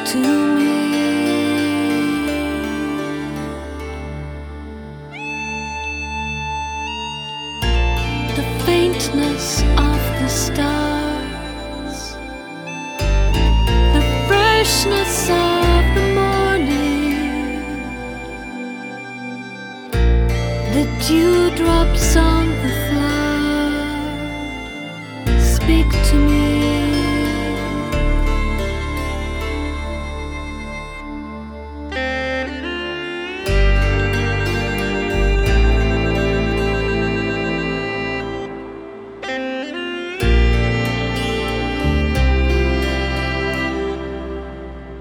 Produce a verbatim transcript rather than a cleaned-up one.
to me. The faintness of the stars, the freshness of the morning, the dewdrops on